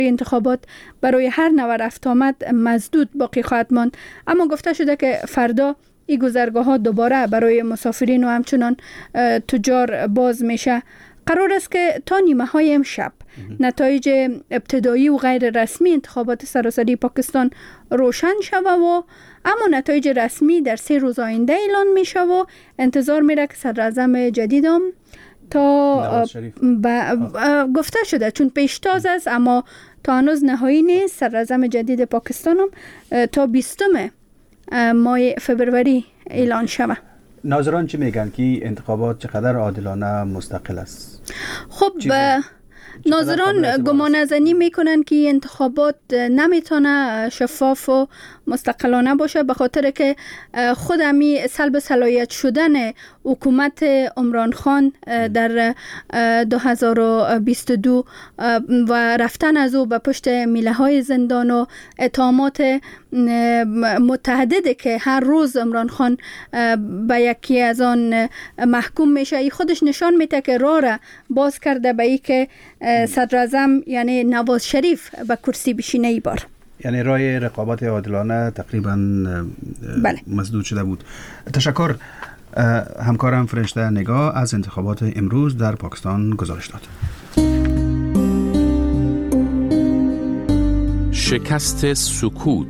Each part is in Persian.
انتخابات برای هر نوع رفت آمد مسدود باقی خواهد ماند، اما گفته شده که فردا این گذرگاه ها دوباره برای مسافرین و همچنان تجار باز میشه. قرار است که تا نیمه های امشب نتایج ابتدایی و غیر رسمی انتخابات سراسری پاکستان روشن شود و اما نتایج رسمی در 3 روز آینده اعلان میشه و انتظار میره که صدر اعظم جدید هم تا گفته شده چون پیشتاز است اما تا هنوز نهایی نیست، صدر اعظم جدید پاکستان هم تا 20 ماه فبروری اعلان شود. ناظران چی میگن که انتخابات چقدر عادلانه مستقل است؟ خب ناظران گمانه‌زنی میکنن که انتخابات نمیتونه شفاف و مستقلانه باشه، به خاطر که خود همی سلب صلاحیت شدن حکومت عمران خان در 2022 و رفتن از او به پشت میله های زندان و اتهامات متعدده که هر روز عمران خان به یکی از آن محکوم میشه، ای خودش نشان میده که راه را باز کرده به ای که صدر اعظم یعنی نواز شریف به کرسی بشینه ای بار. یعنی رای رقابت عادلانه تقریبا مسدود شده بود. تشکر. همکارم فرشته نگاه از انتخابات امروز در پاکستان گزارش داد. شکست سکوت.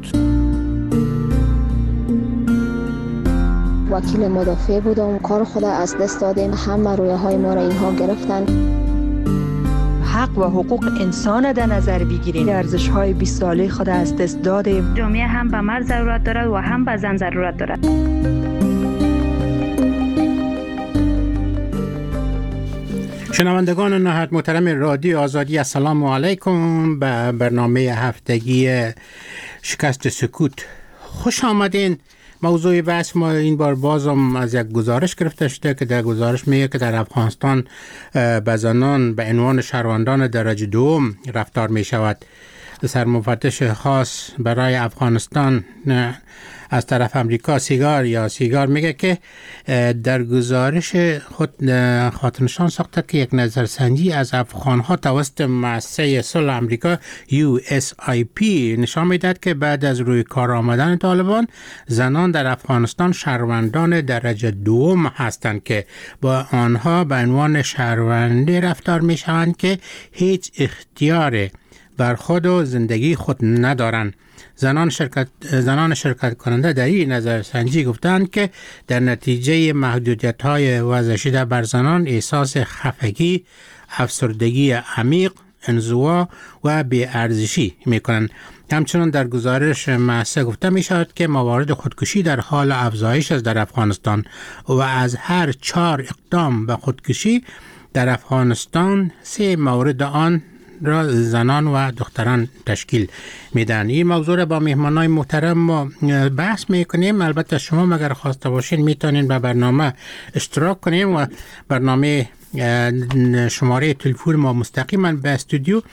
وکیل مدافع بودم، کار خود از دست دادیم، همه رویاهای ما را اینها گرفتن. حق و حقوق انسان در نظر بگیریم، ارزش‌های 20 ساله خود از دست دادیم. جامعه هم به مرد ضرورت دارد و هم به زن ضرورت دارد. شنوندگان نهایت محترم رادیو آزادی، السلام علیکم به برنامه هفتگی شکست سکوت. خوش آمدین. موضوع بحث ما این بار بازم از یک گزارش گرفته شده که در گزارش میگه که در افغانستان به زنان به عنوان شهروندان درجه دوم رفتار می شود. سرمفتش خاص برای افغانستان از طرف امریکا سیگار میگه که در گزارش خود خاطرنشان ساخته که یک نظرسنجی از افغانها توسط مؤسسه صلح امریکا USIP نشان میدهد که بعد از روی کار آمدن طالبان زنان در افغانستان شهروندان درجه دوم هستند که با آنها به عنوان شهروندی رفتار میشوند که هیچ اختیار بر خود و زندگی خود ندارند. زنان شرکت کننده در این نظرسنجی گفتند که در نتیجه محدودیت‌های وضع شده بر زنان احساس خفگی، افسردگی عمیق، انزوا و بی‌ارزشی می‌کنند. همچنان در گزارش مؤسسه گفته می‌شود که موارد خودکشی در حال افزایش است در افغانستان و از هر 4 اقدام به خودکشی در افغانستان 3 مورد آن را زنان و دختران تشکیل میدن. این موضوع را با مهمانای محترم ما بحث میکنیم. البته شما مگر خواسته باشین میتونین به برنامه اشتراک کنیم و برنامه شماره تلفن ما مستقیما به استودیو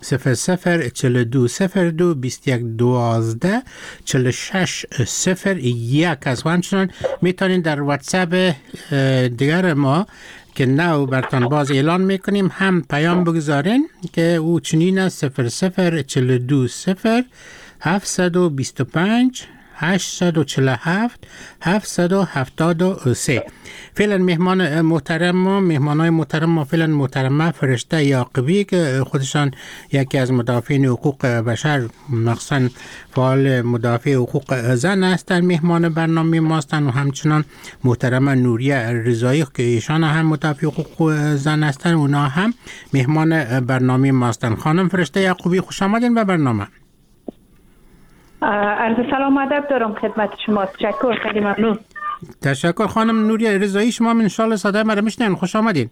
004202 2112 4601 از همچنان میتونین در واتساپ دیگر ما که نو برتان باز اعلان میکنیم هم پیام بگذارین که او چنین است 0042 725 847 773. فعلا مهمانای محترم ما فعلا محترمه فرشته یعقوبی که خودشان یکی از مدافعین حقوق بشر مخصوصا فعال مدافع حقوق زن هستند مهمان برنامه ما هستند و همچنان محترمه نوریه رضایی که ایشان هم مدافع حقوق زن هستند اونا هم مهمان برنامه ما هستند. خانم فرشته یعقوبی خوش آمدین به برنامه. عرض سلام ادب دارم خدمت شما. تشکر، خیلی ممنون. تشکر. خانم نوریه رضایی شما ان شاء الله صدای ما میشنین. خوش آمدین.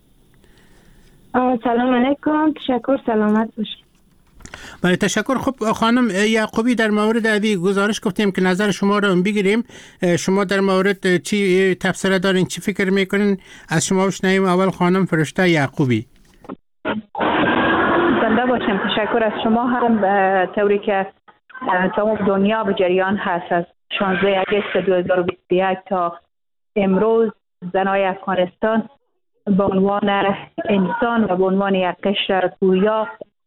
سلام علیکم. تشکر، سلامت باشید. بله تشکر. خب خانم یعقوبی در مورد اوی گزارش گفتیم که نظر شما رو بگیریم. شما در مورد چی تفسیر دارین، چی فکر میکنین؟ از شما بشنویم. اول خانم فرشته یعقوبی. زنده باشم. تشکر از شما هم به طوری که تمام دنیا به جریان هست. از 16 اگست 2021 تا امروز زنای افغانستان به عنوان انسان و به عنوان یک قشر گویا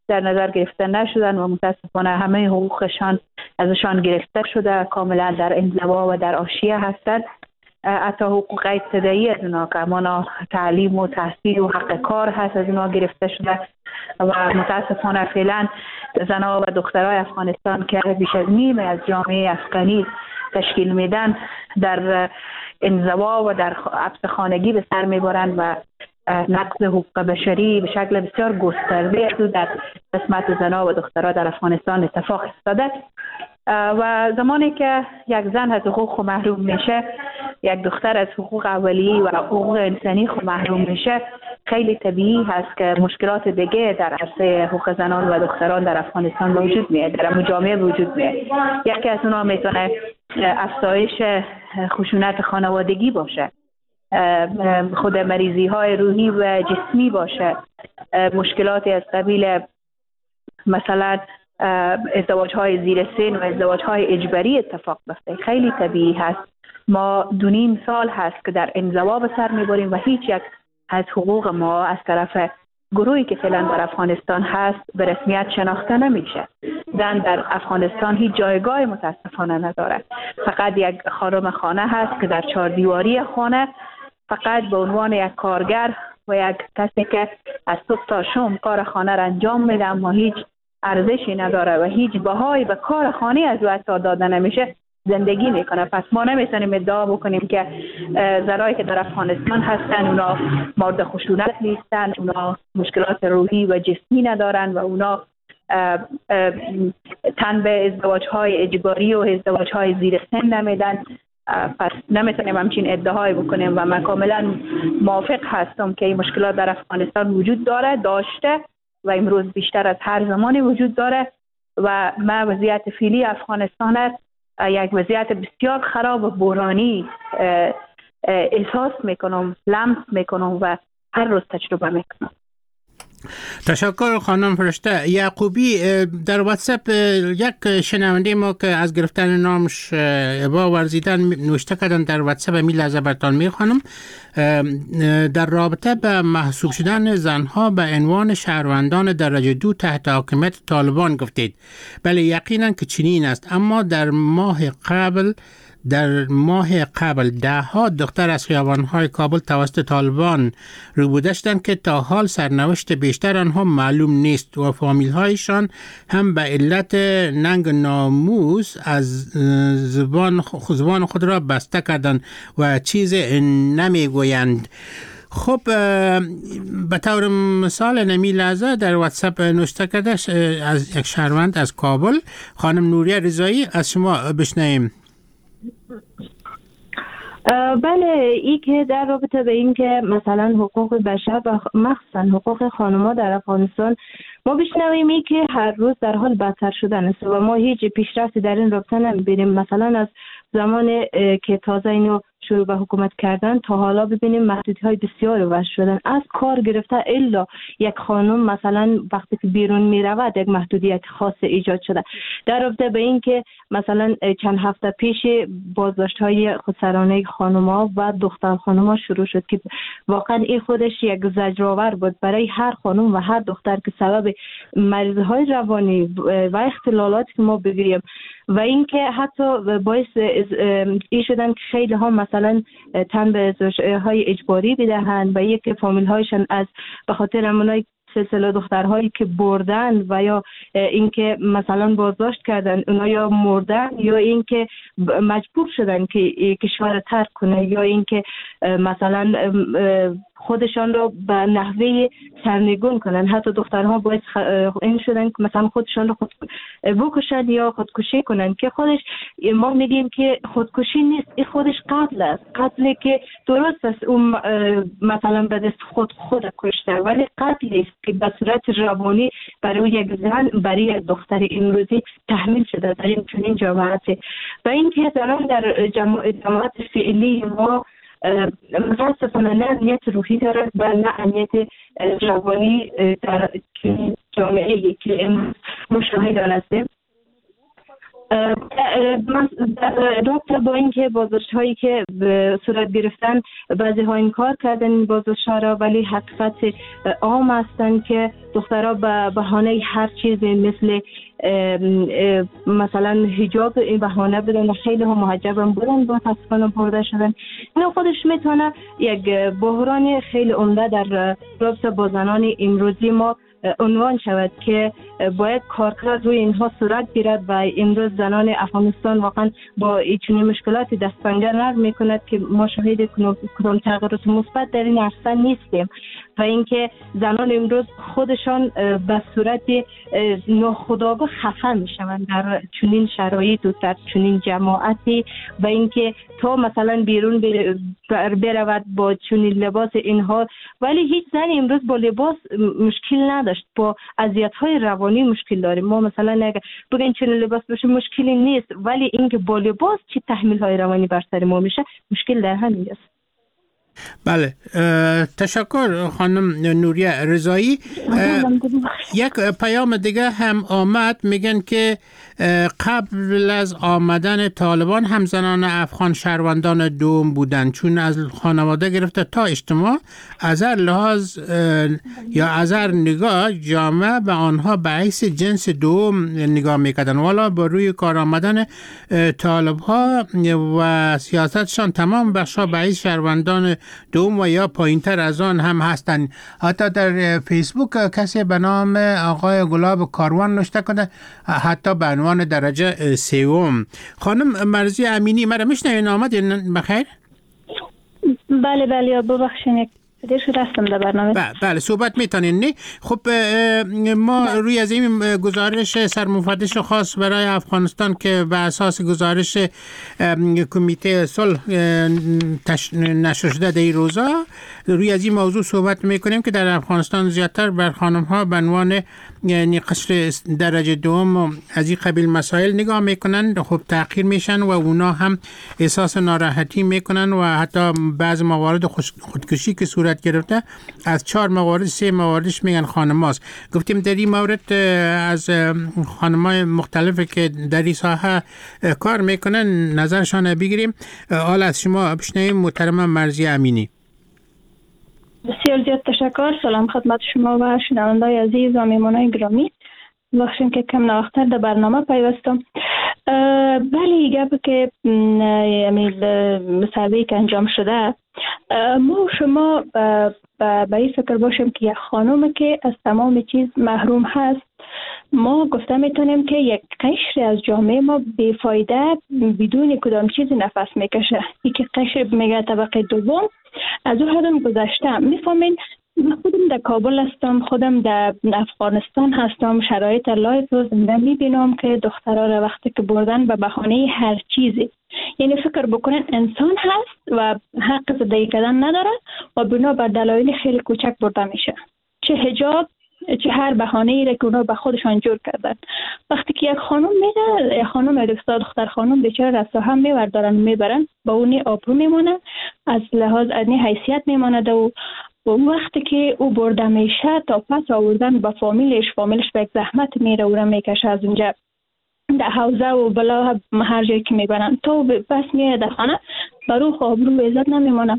در نظر گرفته نشدن و متاسفانه همه حقوقشان ازشان گرفته شده، کاملا در انزوا و در حاشیه هستند. حتی حقوق ابتدایی از اونا که همانا تعلیم و تحصیل و حق کار هست از اونا گرفته شده و متاسفانه فعلا زنها و دخترای افغانستان که بیش از نیمه از جامعه افغانی تشکیل میدن در انزوا و در حبس خانگی به سر میبرند و نقض حقوق بشری به شکل بسیار گسترده در قسمت زنها و دخترها در افغانستان اتفاق افتاده و زمانی که یک زن از حقوق محروم میشه، یک دختر از حقوق اولیه و حقوق انسانی محروم میشه، خیلی طبیعی هست که مشکلات دیگه در عرصه حقوق زنان و دختران در افغانستان وجود میاد، در جامعه وجود میاد. یکی از اونها میتونه افزایش خشونت خانوادگی باشه، خود مریضی های روحی و جسمی باشه، مشکلاتی از قبیل مثلا ازدواج های زیر سن و ازدواج های اجباری اتفاق بیفته. خیلی طبیعی هست. ما 2.5 سال هست که در انزوا به سر میبریم و هیچ یک از حقوق ما از طرف گروهی که فعلا در افغانستان هست به رسمیت شناخته نمیشه. زن در افغانستان هیچ جایگاه متاسفانه نداره. فقط یک خانم خانه هست که در 4 دیواری خانه فقط به عنوان یک کارگر و یک کسی که از صبح تا شام کار خانه را انجام میده اما هیچ ارزشی نداره و هیچ بهایی به کار خانه از او حتی داده نمیشه زندگی میکنه. پس ما نمیتونیم ادعا بکنیم که زنایی که در افغانستان هستن اونا مورد خشونت نیستن، اونا مشکلات روحی و جسمی ندارن و اونا تن به ازدواج های اجباری و ازدواج های زیر سن نمیدن. پس نمیتونیم همچین ادعای بکنیم و من کاملا موافق هستم که این مشکلات در افغانستان وجود داشته و امروز بیشتر از هر زمانی وجود داره و ما وضعیت فعلی افغانستان است یک وضعیت بسیار خراب و بحرانی احساس میکنم، لمس میکنم و هر روز تجربه میکنم. تشکر خانم فرشته یعقوبی. در واتساپ یک شنونده ما که از گرفتن نامش ابا ورزیدن نوشته کردن در واتساپ می لحظه برتان می خانم در رابطه به محسوب شدن زنها به عنوان شهروندان درجه 2 تحت حاکمیت طالبان گفتید. بله یقینا که چنین است، اما در ماه قبل 10 دختر از خیابان‌های کابل توسط طالبان روبوده شدند که تا حال سرنوشت بیشتر آنها معلوم نیست و فامیل‌هایشان هم به علت ننگ ناموس از زبان خود را بسته کردند و چیز نمیگویند. خب به طور مثال نمی لحظه در واتساپ نوشته کرده از یک شهروند از کابل، خانم نوریه رضایی، از شما بشنویم. بله، این که در رابطه به این که مثلا حقوق بشر و مخصوصا حقوق خانم‌ها در افغانستان ما بشنویم این که هر روز در حال بدتر شدن است و ما هیچ پیشرفتی در این رابطه نمی‌بینیم. مثلا از زمان که تازه اینو شروع به حکومت کردن تا حالا ببینیم محدودیت‌های بسیار وضع شدن، از کار گرفته الا یک خانم مثلا وقتی که بیرون میرود یک محدودیت خاص ایجاد شده. در رابطه به این که مثلا چند هفته پیش بازداشت‌های خودسرانه خانم‌ها و دختر خانم‌ها شروع شد که واقعا این خودش یک زجرآور بود برای هر خانم و هر دختر که سبب مریضی‌های روانی و اختلالاتی که ما بگیریم و اینکه حتی باعث این شدن که خیلی ها مثلا تن به ازدواج‌های اجباری بدهند و یک فامیل هایشان از به خاطر همونای سلسله دخترهایی که بردن و یا اینکه مثلا بازداشت کردن اونا یا مردن یا اینکه مجبور شدن که کشور ترک کنه یا اینکه مثلا خودشان را به نحوه سرنگون کنن. حتی دخترها باید این شدن که مثلا خودشان را بکشن یا خودکشی کنن که خودش ما میگیم که خودکشی نیست، این خودش قتل است. قتلی که درست است اون مثلا به دست خود کشته، ولی قتلی است که به صورت روانی برای یک زن برای یک دختر امروزی تحمیل شده در این چنین جماعتی و این که در جماعت فعلی ما متاسفانه نه امنیت روحی دارد و نه امنیت روانی در جامعه‌ای که مشاهده هستیم. رابطه با اینکه بازداشت هایی که به صورت گرفتن بعضی ها انکار کردن این بازداشت ها را، ولی حقیقت عام هستند که دخترها به بهانه هر چیزی مثل مثلا حجاب این بهانه بدن و خیلی ها محجب هم بودن با تصفیان برده شدن. این خودش میتونه یک بحران خیلی عمده در رابطه با زنان امروزی ما عنوان شود که باید کارکرد روی اینها صورت گیرد و امروز زنان افغانستان واقعا با این مشکلاتی دستنگر نرم میکند که ما شاهد کدام تغییرات مثبت در این عرصه نیستیم و اینکه زنان امروز خودشان به صورت ناخودآگاه خفه میشوند در چنین شرایط و در چنین جماعتی و اینکه تا مثلا بیرون برود با چنین لباس اینها، ولی هیچ زن امروز با لباس مشکل نداشت، با اذیت‌های روانی مشکل داریم. ما مثلا اگه بگین چنین لباس بشه مشکلی نیست، ولی اینکه با لباس چه تحمیل‌های روانی بر سر ما میشه مشکل در همین است. بله، تشکر خانم نوریه رضایی. یک پیام دیگه هم آمد، میگن که قبل از آمدن طالبان هم زنان افغان شهروندان دوم بودند، چون از خانواده گرفته تا اجتماع از هر لحاظ یا از هر نگاه جامعه به آنها به حیث جنس دوم نگاه میکردن. والا با روی کار آمدن طالب ها و سیاستشان تمام بخشا به حیث شهروندان دوم و یا پایینتر از آن هم هستند. حتی در فیسبوک کسی به نام آقای گلاب کاروان نوشته کنه حتی به عنوان درجه سوم. خانم مرزی امینی مرا میشنوین؟ آمدین بخیر؟ بله ببخشید دیر شده هستم در برنامه. بله صحبت میتونین نه؟ خب ما روی از این گزارش سرمفتش خاص برای افغانستان که به اساس گزارش کمیته صلح نشر شده در این روزا روی از این موضوع صحبت میکنیم که در افغانستان زیادتر بر خانم ها به عنوان قشر درجه دوم از این قبیل مسائل نگاه میکنن، خب تحقیر میشن و اونا هم احساس ناراحتی میکنن و حتی بعض موارد خودکشی که صورت گرفته از 4 موارد 3 مواردش میگن خانماست. گفتیم در این مورد از خانمای مختلفی که در این ساحه کار میکنن نظرشان بگیریم. حالا از شما بشنویم محترم مرزی امینی. بسیار زیاد تشکر. سلام خدمت شما و شنوندای عزیز و میمونای گرامی. بخشیم که کم نوختر در برنامه پیوستم. بله گپ که مسابقه که انجام شده ما و شما به این فکر باشیم که یک خانم که از تمام چیز محروم هست، ما گفته میتونیم که یک قشر از جامعه ما بیفایده بدون کدام چیزی نفس میکشه. یکی قشر میگه طبقه دوم از اون حدم گذشته. میفهمین من خودم در کابل هستم، خودم در افغانستان هستم، شرایط لایف رو زنده میبینم که دخترها را وقتی که بردن به بهانه هر چیزی، یعنی فکر بکنن انسان هست و حق زندگی کردن نداره و بنا بر دلایل خیلی کوچک برده میشه، چه حجاب چه هر بهانه‌ای را که اونا به خودشان جور کردن. وقتی که یک خانم میره، خانم دختر خانم بیچاره رسا هم میبردارن میبرن با اونی آبرو میمونه، از لحاظ ادنی حیثیت میماند و وقتی که او برده میشه تا پس آوردن با فامیلش به یک زحمت میره او را میکشه از اونجا در حوزه و بلا هر جایی که میبرن تو بس میره در خانه برو آبرو و عزت نمیمانه.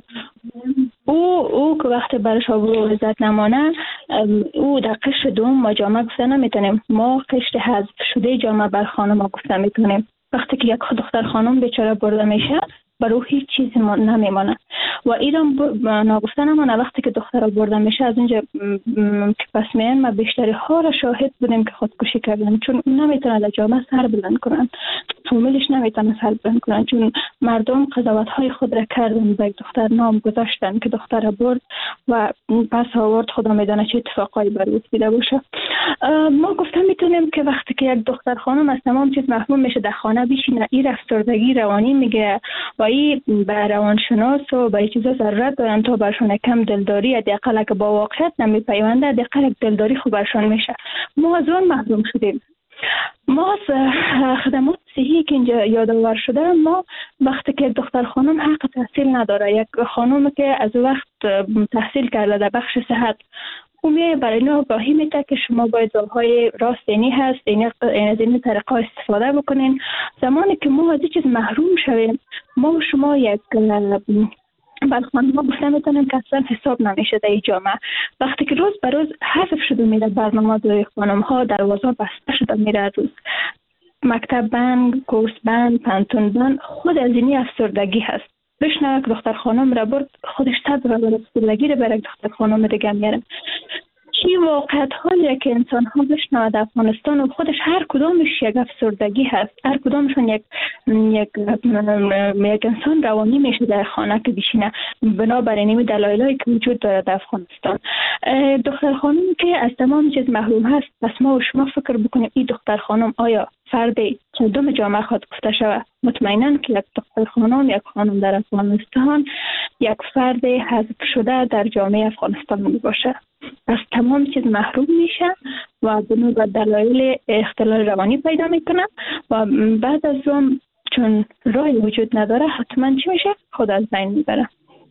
او که وقتی برش آبرو و عزت نمانه او در قشر دوم ما جامعه گفته نمیتونیم، ما قشر حذف شده جامعه بر خانم ها گفته میتونیم. وقتی که یک دختر خانم بیچاره برده میشه برو هیچ چیزی نمیمانه و ایران ناگفته نمانه. وقتی که دختر برده میشه از اونجا که پس میان ما بیشتری ها را شاهد بودیم که خودکشی کردن، چون نمیتونه در جامعه سر بلند کنن، فامیلش نمیتونه سر بلند کنن، چون مردم قضاوت های خود را کردن به یک دختر نام گذاشتن که دختر برد و پس آورد خدا میدانه چه اتفاقایی بر دیده باشه. ما گفته میتونیم که وقتی که یک دختر خانم از تمام چیز محروم میشه در خانه بشینه، این افسردگی روانی میگیره و این به روانشناس و به چیزا ضرورت دارن تا برشون کم دلداری حداقل که با واقعیت نمیپیونده حداقل دلداری خوب برشون میشه. ما از اون محروم شدیم. ما از خدمات صحی که اینجا یادآور شده، ما وقتی که دختر خانم حق تحصیل نداره، یک خانم که از وقت تحصیل کرده در بخش صحت او میایه برای اینا آگاهی میده که شما باید راههای راست اینی هست، از این طریقه استفاده بکنین. زمانی که ما از این چیز محروم شویم، ما و شما یک خانم‌ها گفته میتونن که اصلا حساب نمیشه در این جامعه. وقتی که روز به روز حذف شده میره برنامه دوی خانم‌ها، دروازه بسته شده میره، روز مکتب بند، کورس بند، پانتون بند، خود از اینی افسردگی هست. بشنوه که دختر خانم را برد، خودش تب را برد افسردگی را برد دختر خانم دیگه میره. چی واقعیت هایی که انسان ها بشنوه در افغانستان و خودش هر کدامش یک افسردگی هست، هر کدامشون یک انسان روانی میشه در خانه که بشینه بنابراین این دلایلی که وجود داره در افغانستان. دختر خانم که از تمام چیز محروم هست، پس ما و شما فکر بکنیم این دختر خانم آیا فردی چندم جامعه خود گفته شود؟ مطمئناً که یک دختر خانم، یک خانم در افغانستان یک فرد حذف شده در جامعه افغانستان می باشه، از تمام چیز محروم میشه و به دلایل اختلال روانی پیدا میکنه و بعد از اون چون راهی وجود نداره حتما چی میشه؟ خود از بین میبره.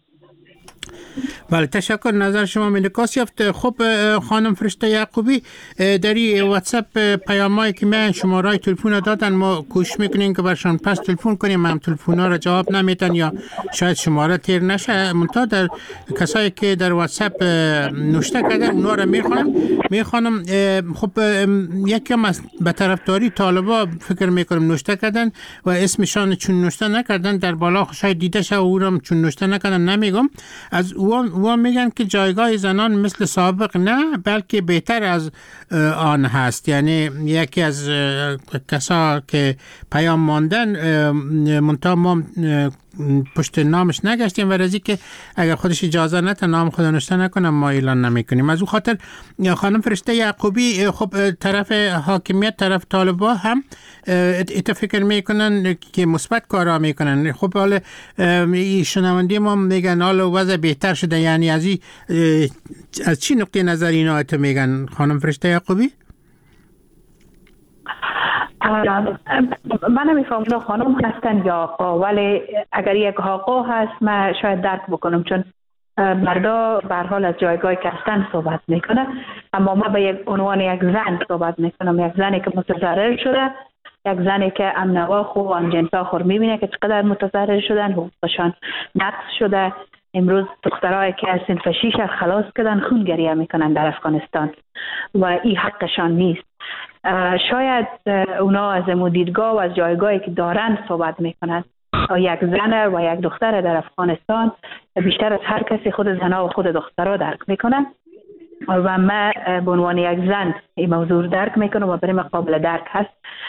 بله، تشکر. نظر شما منعکس یافت. خب خانم فرشته یعقوبی، در این واتساپ پیامایی که من شماره تلفن دادن، ما کوشش میکنیم که برشان پس تلفن کنیم، هم تلفن‌ها را جواب نمیدن یا شاید شماره تیر نشه. منتها در کسایی که در واتساپ نوشته کردن اونا را میخوانم. خب یکی هم به طرفداری طالبا فکر میکنم نوشته کردن و اسمشان چون نوشته نکردن در بالا شاید دیده شه، او را چون نوشته نکردن نمیگم. از او میگن که جایگاه زنان مثل سابق نه بلکه بهتر از آن هست. یعنی یکی از کسا که پیام ماندن منتها ما پشت نامش نگشتیم و رازی که اگر خودش اجازه نده نام خود نوشته نکنه ما اعلان نمیکنیم. از او خاطر خانم فرشته یعقوبی، خب طرف حاکمیت، طرف طالبا هم فکر میکنن که مثبت کارا میکنن. خب حالا شنوندی ما میگن حالا وضع بهتر شده، یعنی از چی نقطه نظر اینا تو میگن خانم فرشته یعقوبی؟ من نمیفهمم خانم هستن یا آقا، ولی اگر یک آقا هست من شاید درک بکنم، چون مردا به هر حال از جایگاهی که هستن صحبت میکنه، اما ما به یک عنوان یک زن صحبت میکنم، یک زنی که متضرر شده، یک زنی که امنواخ و آنجنساخور میبینه که چقدر متضرر شدن، حقوقشان نقض شده. امروز دخترایی که از صنف 6 خلاص کردن خون گریه میکنن در افغانستان و این حقشان نیست. شاید اونا از دیدگاه و از جایگاهی که دارن صحبت میکنن. یک زن و یک دختر در افغانستان بیشتر از هر کسی خود زنها و خود دخترها درک میکنن و من به عنوان یک زن این موضوع درک میکنم و برای من قابل درک هست.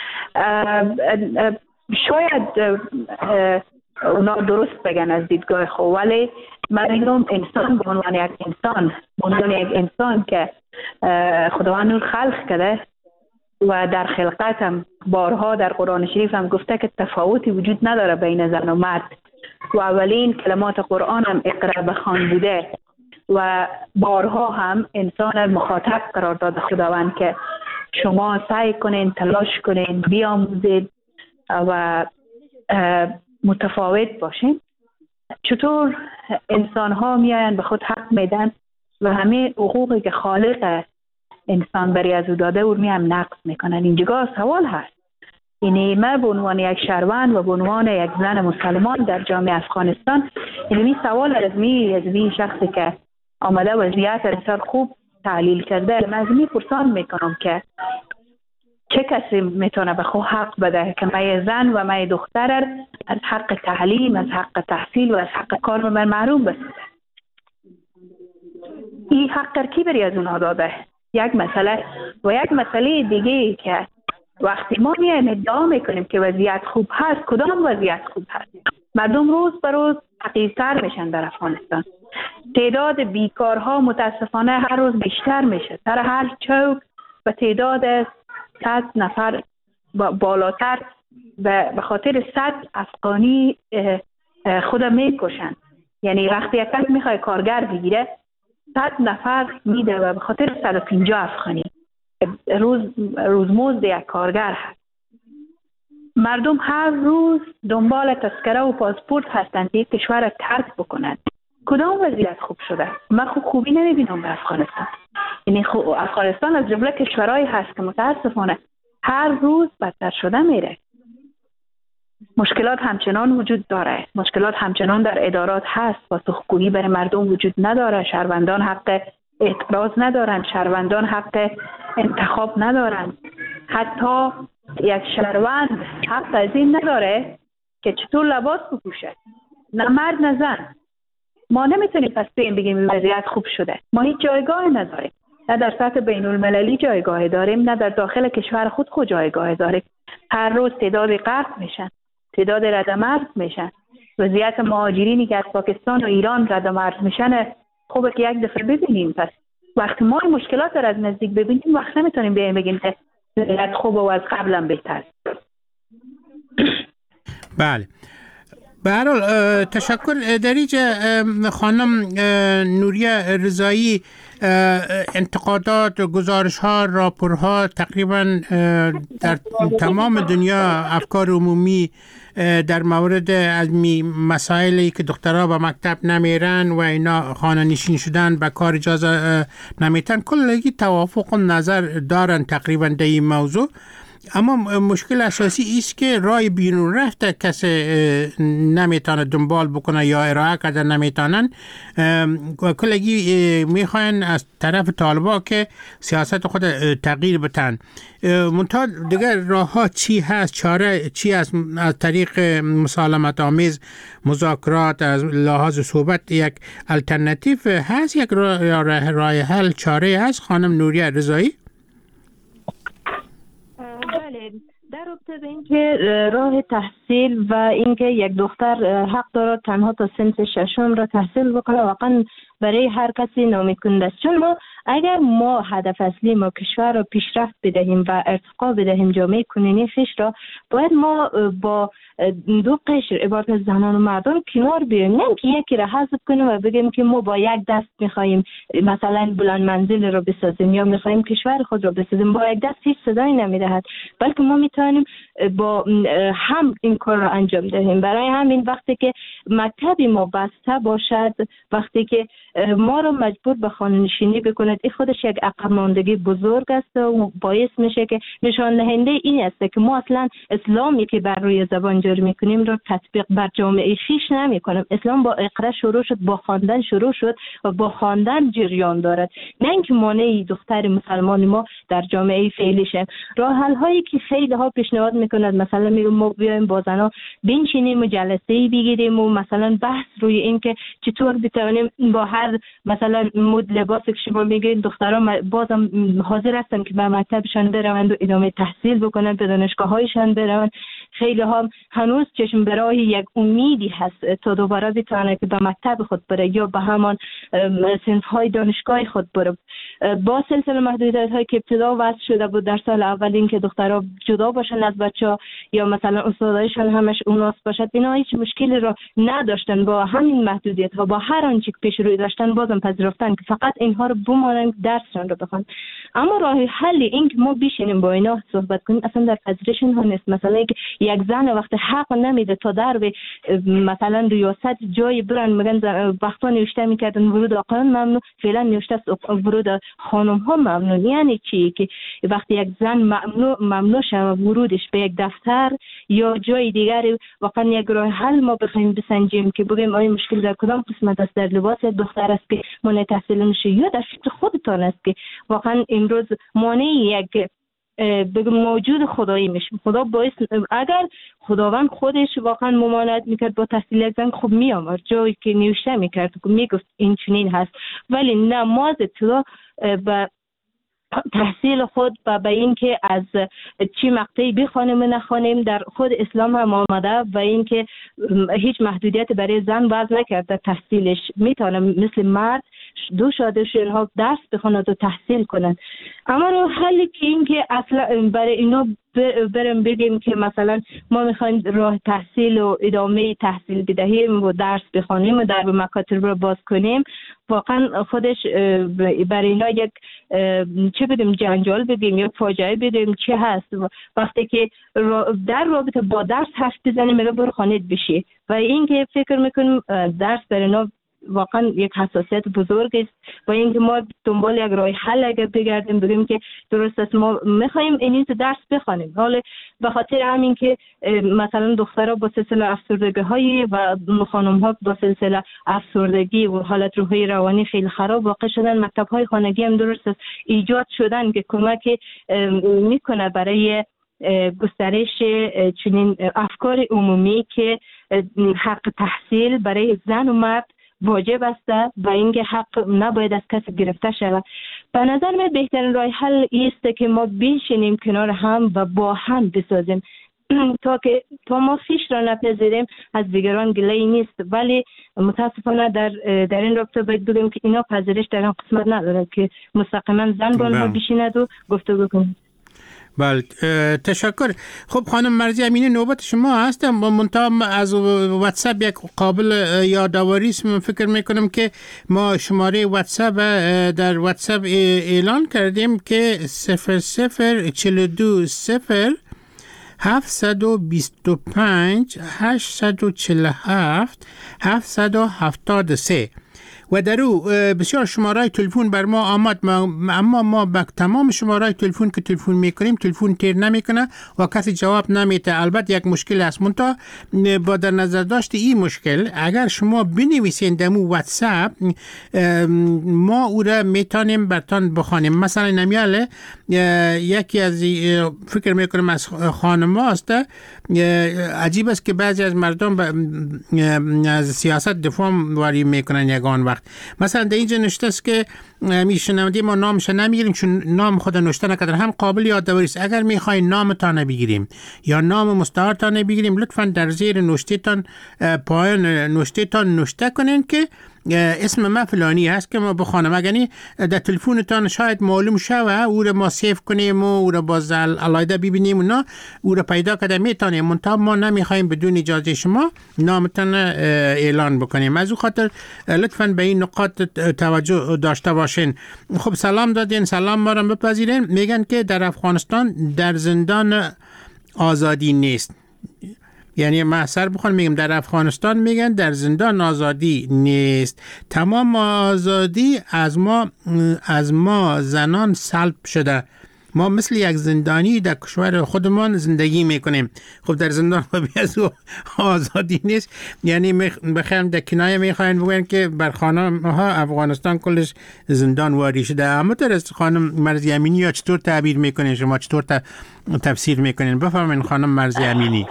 شاید اونا درست بگن از دیدگاه خود، ولی من میگم انسان به عنوان یک انسان، به عنوان یک انسان که خداوند نور خلق کرده و در خلقت هم بارها در قرآن شریف هم گفته که تفاوتی وجود نداره بین زن و مرد و اولین کلمات قرآن هم اقرا بخوان بوده و بارها هم انسان مخاطب قرار داده خداوند که شما سعی کنین، تلاش کنین، بیاموزید و متفاوت باشین. چطور انسان ها میاین به خود حق میدن و همه حقوقی که خالق انسان برای از او داده و هم نقض میکنن؟ اینجا سوال هست. یعنی من به عنوان یک شهروند و به عنوان یک زن مسلمان در جامعه افغانستان، این سوال از می شخصی که آمده وضعیت بسیار خوب تحلیل کرده، من از می پرسان میکنم که چه کسی میتونه به خود حق بده که من زن و من دختر از حق تعلیم، از حق تحصیل و از حق کار من محروم بسازه؟ این حق کی بری از اونها داده؟ یک مسئله و یک مسئله دیگه که وقتی ما میایم ادعا میکنیم که وضعیت خوب هست، کدام وضعیت خوب هست؟ مردم روز به روز فقیرتر میشن در افغانستان. تعداد بیکارها متاسفانه هر روز بیشتر میشه. در هر چوک به تعداد 100 نفر بالاتر به خاطر 100 افغانی خود میکشن. یعنی وقتی یک کس میخواد کارگر بگیره 100 نفر میده و به خاطر 150 افغانی روزمزد یک کارگر هست. مردم هر روز دنبال تذکره و پاسپورت هستند یک کشور را ترک بکنند. کدام وضعیت خوب شده؟ من خوبی نمیبینم به افغانستان. یعنی افغانستان از جمله کشورهایی هست که متاسفانه هر روز بدتر شده میره. مشکلات همچنان وجود داره، مشکلات همچنان در ادارات هست، پاسخگویی برای مردم وجود نداره، شهروندان حق اعتراض ندارن، شهروندان حق انتخاب ندارن، حتی یک شهروند حق از این نداره که چطور لباس بپوشه، نه مرد نه زن. ما نمیتونیم پس بگیم وضعیت خوب شده. ما هیچ جایگاهی نداریم، نه در سطح بین المللی جایگاه داریم، نه در داخل کشور خود جایگاه داریم. هر روز تعداد غرق میشن، تعداد ردمرز میشن. وضعیت مهاجرینی که از پاکستان و ایران ردمرز میشن خوبه که یک دفعه ببینیم. پس وقتی ما این مشکلات رو از نزدیک ببینیم، وقت نمیتونیم بیایم بگیم که وضعیت خوبه و از قبلا بهتر. بله، به هر حال تشکر. در اینجا خانم نوریه رضایی، انتقادات، گزارش‌ها، راپورها تقریبا در تمام دنیا، افکار عمومی در مورد از مسائلی که دخترها به مکتب نمیرن و اینا خانه نشین شدن، به کار اجازه نمیتن، کلگی توافق و نظر دارن تقریبا در این موضوع. اما مشکل اساسی است که راه بیرون رفته کسی نمیتونه دنبال بکنه یا ارائه کرده نمیتونن. کلگی میخواین از طرف طالبا که سیاست خود تغییر بتن. منتها دیگر راه ها چی هست؟ چاره چی هست؟ از طریق مسالمت آمیز، مذاکرات، از لحاظ صحبت یک الटरनेटिव هست، یک راه حل، چاره هست؟ خانم نوریه رضایی. بله، در رابطه به اینکه راه تحصیل و اینکه یک دختر حق دارد تنها تا صنف ششم را تحصیل بکنه، واقعا برای هر کسی ناامیدکننده است. چون اگر ما هدف اصلی ما کشور را پیشرفت بدهیم و ارتقا بدهیم جامعه کنونی خویش را، باید ما با دو قشر عبارت از زنان و مردان کنار بیاییم، نه که یکی را حذف کنیم و بگیم که ما با یک دست میخواهیم مثلا بلند منزل را بسازیم یا میخواهیم کشور خود را بسازیم. با یک دست هیچ صدایی نمیدهد، بلکه ما میتونیم با هم این کار را انجام دهیم. برای همین وقتی که مکتبی ما بسته باشد، وقتی که ما را مجبور به خانه نشینی بکند، این خودش یک عقب ماندگی بزرگ است و باعث میشه که نشان دهنده این است که ما اصلا اسلامی که بر روی زبان جاری میکنیم را تطبیق بر جامعه خویش نمیکنیم. اسلام با اقرا شروع شد، با خواندن شروع شد و با خواندن جریان دارد، نه اینکه مانع دختر مسلمان ما در جامعه فعلی شه. راه حل هایی که خیلی ها پیشنهاد میکند، مثلا میگم ما بیایم با زنا بنشینیم و جلسه‌ای بگیریم و مثلا بحث روی این که چطور بتوانیم با هر مثلا مد لباسی که شما میگین دخترها بازم حاضر هستن که به مکتبشان بروند و ادامه تحصیل بکنند، به دانشگاه‌هایشان بروند. خیلی ها هنوز چشم برای یک امیدی هست تا دوباره بتونه که به مکتب خود بره یا به همان صنف‌های دانشگاه خود بره. با سلسله محدودیت‌هایی که ابتدا وضع شده بود در سال اول، این که دخترها جدا باشن از بچه‌ها یا مثلا استادایشان همش اوناس باشد، اینا هیچ مشکلی را نداشتن. با همین محدودیت‌ها، با هر آنچه که پیش روی داشتن، بازم پذیرفتن که فقط اینها رو بمانن، درسشان رو بخوان. اما راه حل این که ما بشینیم با اینا صحبت کنیم اصلا در پذیرش اینها نیست. مثلا یک زن وقتی حق نمیده تا در به مثلا ریاست جای برن، میگن وقتا نوشته میکردن ورود آقایان ممنوع، فعلا نوشته ورود خانم ها ممنوع. یعنی چی؟ که وقتی یک زن ممنوع شود ورودش به یک دفتر یا جای دیگری، واقعا یک راه حل ما بخوایم بسنجیم که بگیم آیا مشکل در کدام قسمت است، در لباس دختر است که مانع تحصیل میشه یا در فکر خودتان است که واقعا امروز مانع یک بگم موجود خدایی میشه. خدا باعث اگر خداوند خودش واقعا ممانعت میکرد با تحصیل یک زن، خب میامد جایی که نوشته میکرد میگفت این چنین هست، ولی نه، ما از اطلاع به تحصیل خود و به این که از چی مقطعی بخوانیم و نخوانیم در خود اسلام هم آمده و این که هیچ محدودیت برای زن وضع نکرده. تحصیلش میتونه مثل مرد دو شادشون ها درس بخونند و تحصیل کنند. اما رو حلی که این که اصلا برای اینا برم بگیم که مثلا ما میخوایم راه تحصیل و ادامه تحصیل بدهیم و درس بخونیم و در مکاتب رو باز کنیم، واقعا خودش برای اینا یک چه بدیم جنجال بدیم یا فاجعه بدیم چه هست. وقتی که در رابطه با درس حرف بزنیم میگه برو خانه بشی و این که فکر میکنیم درس برای اینا واقعا یک حساسیت بزرگ است و اینکه ما دنبال یک راه حل اگر بگردیم بگیم که درست است ما میخوایم این درس بخوانیم، حالا به خاطر همین که مثلا دخترها با سلسله افسردگی های و خانم ها با سلسله افسردگی و حالت روحی روانی خیلی خراب واقع شدن، مکتب های خانگی هم درست است ایجاد شدن که کمک میکنه برای گسترش چنین افکار عمومی که حق تحصیل برای زن و مرد واجب است و اینکه حق نباید از کسی گرفته شود. به نظر من بهترین راه حل است که ما بنشینیم کنار هم و با هم بسازیم تا ما خویش را نپذیریم از دیگران گله‌ای نیست، ولی متاسفانه در این رابطه باید بگیم که اینا پذیرش در این قسمت نداره که مستقیما زن با اونها بشیند و گفتگو کنه. بله تشکر. خب خانم مرضی امینی نوبت شما هستم. منتها از واتساپ یک قابل یادآوری است. من فکر میکنم که ما شماره واتساپ در واتساپ اعلان کردیم که 00420 725 847 773 و در او بسیار شماره تلفن بر ما آمد، اما ما به تمام شماره تلفن که تلفن میکنیم تلفن تیر نمیکنه و کسی جواب نمیده. البته یک مشکل است، منتها با در نظر داشت این مشکل اگر شما بنویسین دمو واتساپ ما او را میتونیم برتان بخوانیم. مثلا نمیاله یکی از فکر میکنم از خانم هاست، عجیب است که بعضی از مردم از سیاست دفاع واری میکنن یگان وقت. مثلا در اینجا نشته است که میشنوندی ما نامش نمیگیریم چون نام خود نوشته نکردن. هم قابل یادآوری است اگر میخواین نامتان بگیریم یا نام مستعارتان بگیریم لطفاً در زیر نوشتهتان پایان نوشتهتان نوشته کنین که اسم ما فلانی هست که ما بخوانم. اگرنی در تلفنتان شاید معلوم شوه او را ما سیف کنیم و او را باز علایده ببینیم و نه او را پیدا کرده میتونیم، منتها ما نمیخوایم بدون اجازه شما نامتان اعلان بکنیم. از او خاطر لطفاً به این نقاط توجه داشته باشین. خب سلام دادین، سلام ما را بپذیرین. میگن که در افغانستان در زندان آزادی نیست. یعنی ما سر بخوام میگم در افغانستان میگن در زندان آزادی نیست، تمام آزادی از ما زنان سلب شده. ما مثل یک زندانی در کشور خودمان زندگی میکنیم. خب در زندان از آزادی نیست، یعنی بخیرم در کنایه میخواین بگوین که بر خانم ها افغانستان کلش زندان واری شده. اما در از خانم مرضی امینی یا چطور تعبیر میکنین شما، چطور تفسیر میکنین؟ بفرمایید خانم مرضی امینی.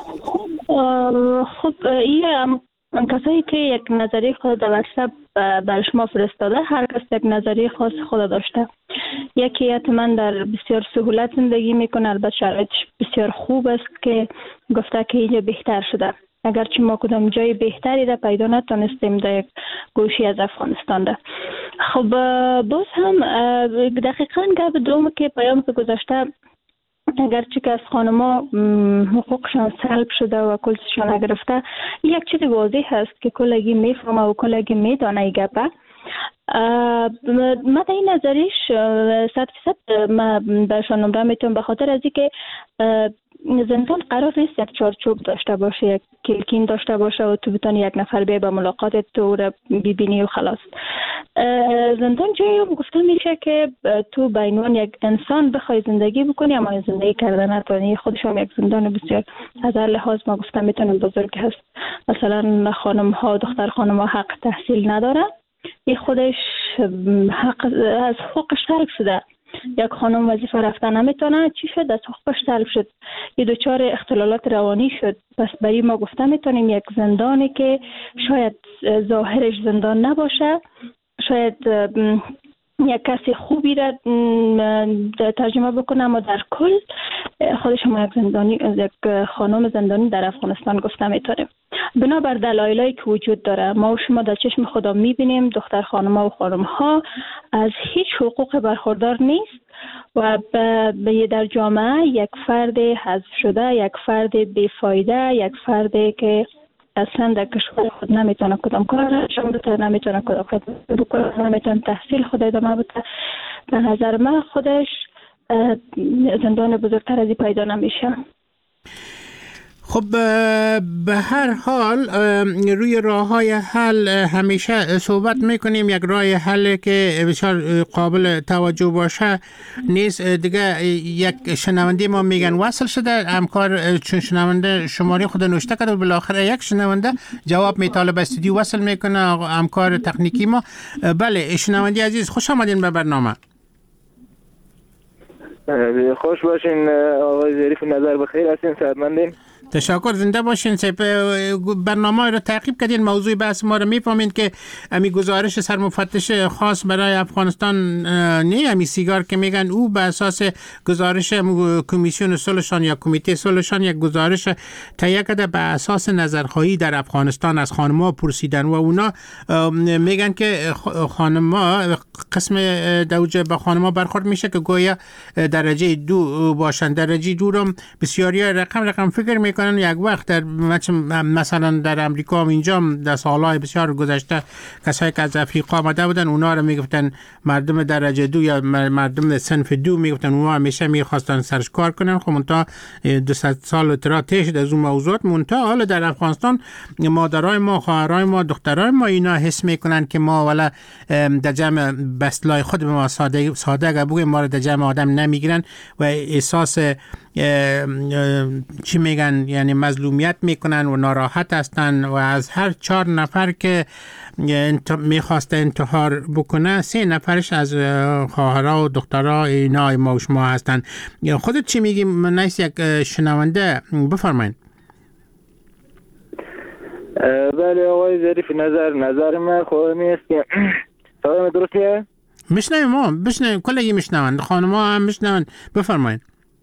خب این کسایی که یک نظریه خود در واتساپ بر شما فرستاده، هر کس یک نظریه خاص خود داشته. یکی حتما در بسیار سهولت زندگی میکنه، البته شرایطش بسیار خوب است که گفته که اینجا بهتر شده، اگرچه ما کدام جای بهتری را پیدا نتونستیم در یک گوشی از افغانستان ده. خب باز هم دقیقاً گپ دوم که پیام که گذاشته، اگرچه که از خانما حقوقشان سلب شده و کلشان نگرفته، یک چیز واضح هست که کلگی میفهمه و کلگی میدانه این گپه. من این نظریش 100% من برشان نمره میتونم، به خاطر از اینکه زندان قرار نیست یک چارچوب داشته باشه، یک کلکین داشته باشه و تو بتونی یک نفر بیای به ملاقات تو را ببینی و خلاص. زندان جایی هم گفته میشه که تو به عنوان یک انسان بخوای زندگی بکنی اما زندگی کردن نتونی. خودش هم یک زندان بسیار از هر لحاظ ما گفته میتونم بزرگ هست. مثلا خانم ها، دختر خانم ها حق تحصیل ندارن، این خودش حق از حقوقش سلب شده. یک خانم وظیفه رفتن نمیتونه، چی شد؟ از حقوقش سلب شد، یه دچار اختلالات روانی شد. پس برای ما گفته میتونیم یک زندانی که شاید ظاهرش زندان نباشه، شاید یک کسی خوبی را ترجمه بکنه، اما در کل خودش هم یک زندانی، یک خانم زندانی در افغانستان گفته میتونیم. بنابر دلایلی که وجود داره، ما و شما در چشم خدا میبینیم دختر خانم‌ها و خانم‌ها از هیچ حقوق برخوردار نیست و در جامعه یک فرد حذف شده، یک فرد بیفایده، یک فردی که اصلا در کشور خود نمیتونه کدام کار انجام بده، نمیتونه کدام کار بکنه، نمیتونه تحصیل خود ادامه بده. به نظر من خودش زندان بزرگتر از این پیدا نمیشه. خب به هر حال روی راه‌های حل همیشه صحبت میکنیم. یک راه حل که بسیار قابل توجه باشه نیست دیگه. یک شنونده ما میگن وصل شده، همکار چون شنونده شماره خود نوشته کرد و بالاخره یک شنونده جواب میطالب استودیو وصل میکنه همکار تکنیکی ما. بله شنونده عزیز خوش آمدین به برنامه. خوش باشین آقای ظریف، نظر بخیر هستین، صحتمندین. تشکر، زنده باشین. برنامه رو تعقیب کردین، موضوع بحث ما رو میفهمین که امی گزارش سرمفتش خاص برای افغانستان نه امی سیگار که میگن او به اساس گزارش کمیسیون صلحشان یا کمیته صلحشان یک گزارش تهیه کرده به اساس نظرخواهی در افغانستان از خانم‌ها پرسیدن و اونا میگن که خانم‌ها قسم دوجه به خانم‌ها برخورد میشه که گویا درجه 2 باشن. درجه 2 رو بسیاری رقم فکر میکنن یک وقت در مثلا در امریکا و اینجا در سالهای بسیار گذشته کسایی که از افریقا آمده بودن اونا رو میگفتن مردم درجه 2 یا مردم صنف 2 میگفتن، اونا همیشه میخواستن سرش کار کنن. خب منتها 200 سال تیش از اون موضوعات منتها حالا در افغانستان مادرای ما، خواهرای ما، دخترای ما اینا حس میکنن که ما ولا در جمع بسلای خود ما ساده اگر بگویم ما رو در جمع آدم نمیگیرن و احساس چی میگن یعنی مظلومیت میکنن و ناراحت هستن و از هر 4 نفر که میخواسته انتحار بکنه 3 نفرش از خواهرها و دخترها اینا ما و شما هستن. خودت چی میگی؟ نیست یک شنونده بفرمایید. بله آقای ظریف، نظر من خواهی است که صدای درستیه؟ میشنویم ما، بشنویم کلگی میشنوند، خانم‌ها هم میشنوند، بفرمایید.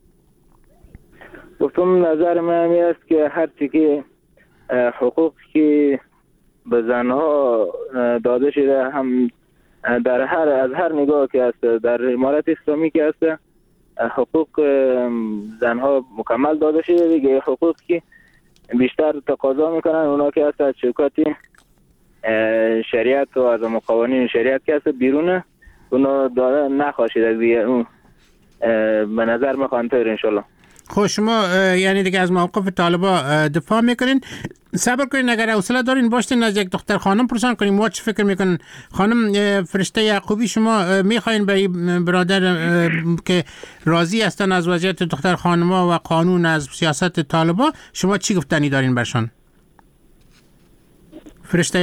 گفتم نظر من همی است که هرچی که حقوق که به زنها داده شده هم در از هر نگاه که است در امارت اسلامی که است حقوق زنها مکمل داده شده دیگه. حقوق که بیشتر تقاضا میکنن اونا که است از شوکات شریعت و از قوانین شریعت که است بیرونه اونا داده نخواهد دیگه. اون به نظر من خواهنطور انشالله. خب شما یعنی دیگه از موقف طالبا دفاع میکنین. صبر کنین، اگر حوصله دارین باشین از یک دختر خانم پرسان کنیم ما چه فکر میکنن. خانم فرشته یعقوبی، شما میخواین به برادر که راضی هستن از وضعیت دختر خانم‌ها و قانون از سیاست طالبا، شما چی گفتنی دارین برشان؟ فرشته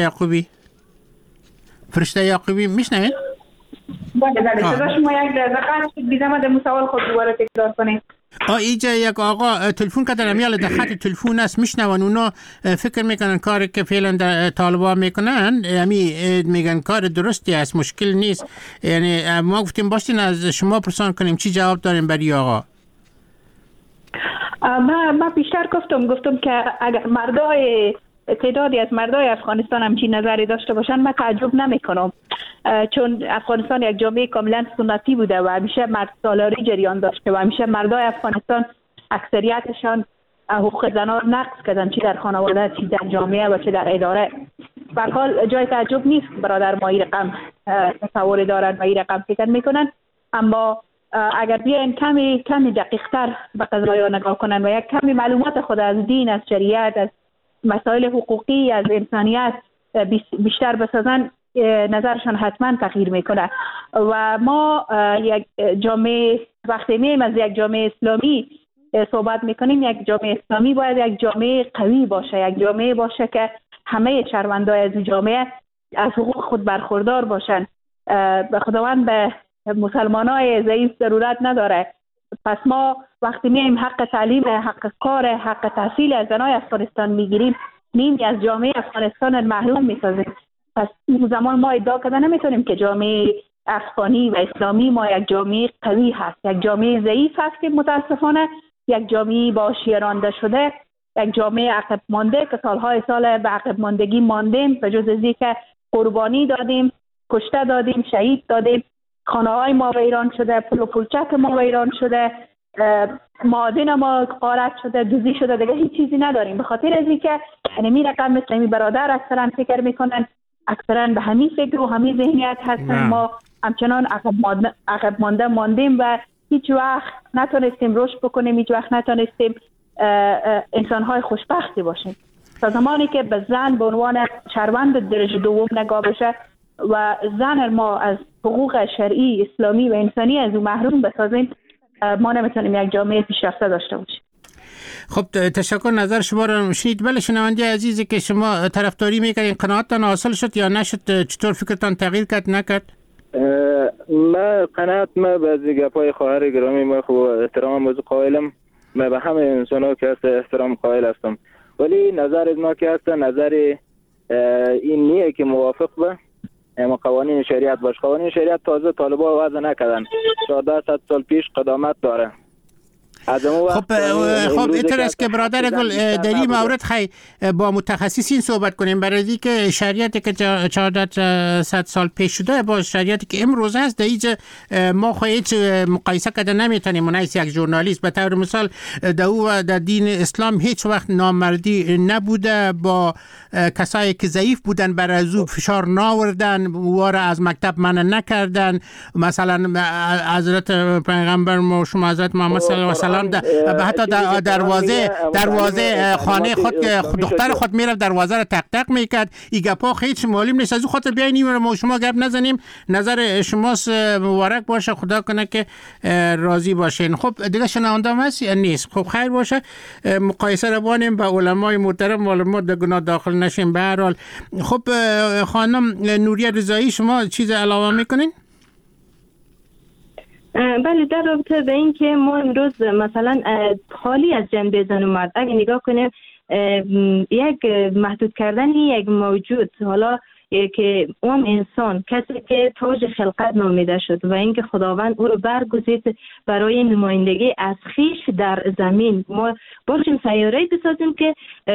یعقوبی میشنوین؟ بله صدا شما یک دقیقه بیدم در سوال خود دوباره تکرار کنید. اینجا یک آقا تلفن کردن، میاله در خط تلفن است، میشنون اونا فکر میکنن کاری که فعلا در طالبان میکنن میگن کار درستی است، مشکل نیست. یعنی ما گفتیم باشین از شما پرسان کنیم چی جواب داریم برای آقا. ما بیشتر گفتم که اگر تعدادی از مردای افغانستان همچین نظری داشته باشن من تعجب نمیکنم، چون افغانستان یک جامعه کاملا سنتی بوده و همیشه مرد سالاری جریان داشته و همیشه مردای افغانستان اکثریتشان حقوق زنان رو نقض کردن، چی در خانواده چی در جامعه و چی در اداره. به هر حال جای تعجب نیست برادر ما این رقم تصور دارن و این رقم فکر میکنن. اما اگر بیاین کمی دقیق‌تر به قضایا نگاه کنن و یک کمی معلومات خود از دین، از شریعت، از مسائل حقوقی، از انسانیت بیشتر بسازن، نظرشان حتما تغییر میکنه. و ما یک جامعه وقتی میم از یک جامعه اسلامی صحبت میکنیم، یک جامعه اسلامی باید یک جامعه قوی باشه، یک جامعه باشه که همه شهروندان از جامعه از حقوق خود برخوردار باشن. به خداوند به مسلمانای ضعیف ضرورت نداره. پس ما وقتی میایم حق تعلیم، حق کار، حق تحصیل از زنای افغانستان میگیریم، نیمی از جامعه افغانستان محروم میسازیم. پس اون زمان ما ادعا کردن نمیتونیم که جامعه افغانی و اسلامی ما یک جامعه قوی هست. یک جامعه ضعیف هست که متاسفانه یک جامعه با شیرانده شده، یک جامعه عقب مانده که سالهای سال به عقب ماندگی ماندیم، به جز از اینکه قربانی دادیم، کشته دادیم، شهید دادیم، خانه‌های ما ویران شده، پول و پولچک ما ویران شده، معادن ما غارت شده، دزدی شده، دیگه هیچ چیزی نداریم. به خاطر از اینکه یعنی رقم مثل این برادر اکثرا فکر میکنن، اکثرا به همین فکر و همین ذهنیت هستن. ما همچنان عقب مانده ماندیم و هیچ وقت نتونستیم رشد بکنیم، هیچ وقت نتونستیم انسان‌های خوشبختی باشیم. تا زمانی که به زن به عنوان شهروند درجه دوم نگاه بشه و زن ما از حقوق شرعی اسلامی و انسانی از او محروم بسازیم، ما نمیتونیم یک جامعه پیشرفته داشته باشیم. خب تشکر، نظر شما را شنید. بله شنونده عزیزی که شما طرفداری میکنین، قناعتتان حاصل شد یا نشد؟ چطور فکرتان تغییر کرد نکرد؟ ما قناعت ما بعضی گپای خواهر گرامی ما خوب احترام موضوع قائلم، ما به همه انسان‌ها که هست احترام قائل هستم، ولی نظر ما که هست نظر این نیه که موافق به اما قوانین شریعت باشه. قوانین شریعت تازه طالبا وضع نکردن، 1400 سال پیش قدامت داره. خب اینطور است که برادر گل در این مورد خیلی با متخصصین صحبت کنیم، برای اینکه شریعتی که 1400 سال پیش شده با شریعتی که امروز هست در اینجا ما هیچ مقایسه کرده نمیتونیم. منایس یک ژورنالیست به طور مثال در دین اسلام هیچ وقت نامردی نبوده، با کسایی که ضعیف بودن بر از او فشار ناوردن، او را از مکتب منع نکردن. مثلا حضرت پیغمبر ما شما حضرت محمد صلی الله علیه و سلم حتی دروازه خانه خود دختر خود میره دروازه را تق تق میکرد. این گپا هیچ معلوم نیست، از اون خاطر بیاین این ما شما گپ نزنیم. نظر شماست، مبارک باشه، خدا کنه که راضی باشین. خب دیگه شنونده هست نیست؟ خب خیر باشه، مقایسه رو بانیم با علمای محترم، معلومات در گناه داخل نشیم. به هر حال خب خانم نوریه رضایی شما چیز علاوه میکنین؟ بله، در رابطه به این که ما امروز مثلا خالی از جنبه زن و مرد اگه نگاه کنیم، یک محدود کردن یک موجود، حالا که اون انسان کسی که تاج خلقت نامیده شد و اینکه خداوند او رو برگزید برای نمایندگی از خیش در زمین، ما باشیم سیاره‌ای بسازیم که